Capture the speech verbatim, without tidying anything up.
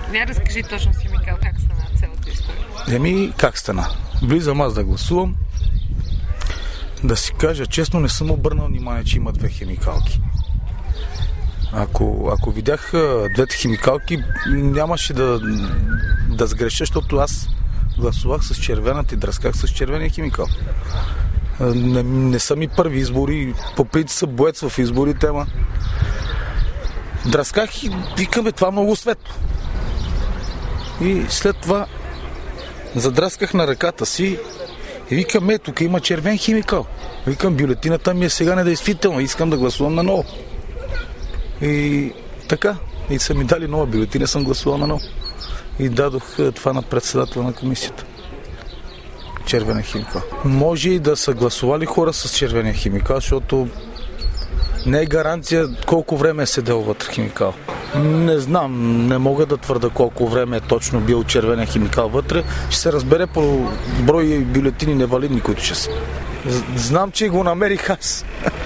Я разкажи точно с химикал как стана цялата история. Еми, как стана? Влизам аз да гласувам. Да си кажа честно, не съм обърнал внимание, че има две химикалки. Ако, ако видях двете химикалки, нямаше да, да сгреша, защото аз гласувах с червената и дръсках с червения химикал. Не, не са ми първи избори, по принцип са боец в изборите, ама дръсках и викаме, това много светло. И след това задръсках на ръката си и викам, е, тук има червен химикал. Викам, бюлетината ми е сега недействителна, искам да гласувам наново. И така, и са ми дали нова бюлетина, съм гласувал наново. И дадох това на председателя на комисията. Червения химикал. Може и да са гласували хора с червения химикал, защото не е гаранция колко време е седел вътре химикал. Не знам, не мога да твърда колко време е точно бил червения химикал вътре. Ще се разбере по брой бюлетини невалидни, които ще са. Знам, че го намерих аз.